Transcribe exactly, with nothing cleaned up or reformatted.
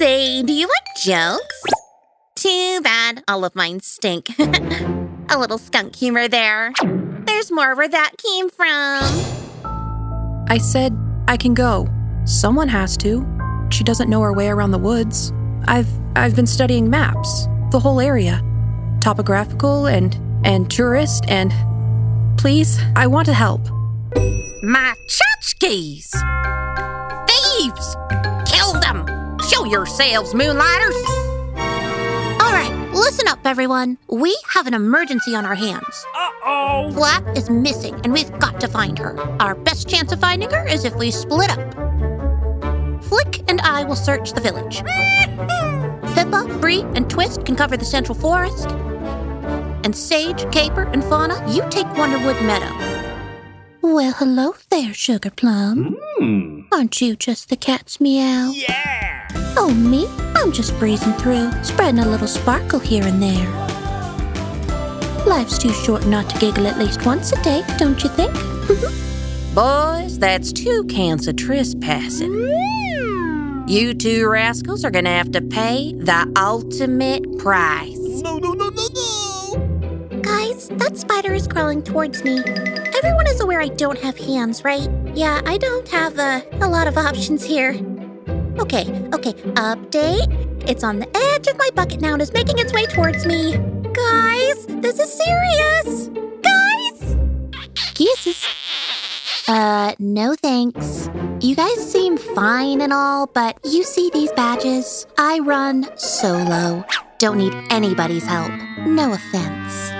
Say, do you like jokes? Too bad, all of mine stink. A little skunk humor there. There's more where that came from. I said I can go. Someone has to. She doesn't know her way around the woods. I've I've been studying maps, the whole area. Topographical and and tourist and... Please, I want to help. My tchotchkes! Thieves! Kill them! Show yourselves, moonlighters! All right, listen up, everyone. We have an emergency on our hands. Uh-oh! Flap is missing, and we've got to find her. Our best chance of finding her is if we split up. Flick and I will search the village. Pippa, Bree, and Twist can cover the central forest. And Sage, Caper, and Fauna, you take Wonderwood Meadow. Well, hello there, Sugar Plum. Mm. Aren't you just the cat's meow? Yeah! Oh, me? I'm just breezing through, spreading a little sparkle here and there. Life's too short not to giggle at least once a day, don't you think? Boys, that's two counts of trespassing. You two rascals are gonna have to pay the ultimate price. No, no, no, no, no! Guys, that spider is crawling towards me. Everyone is aware I don't have hands, right? Yeah, I don't have uh, a lot of options here. Okay, okay, update. It's on the edge of my bucket now and is making its way towards me. Guys, this is serious. Guys! Kisses. Uh, no thanks. You guys seem fine and all, but you see these badges? I run solo. Don't need anybody's help. No offense.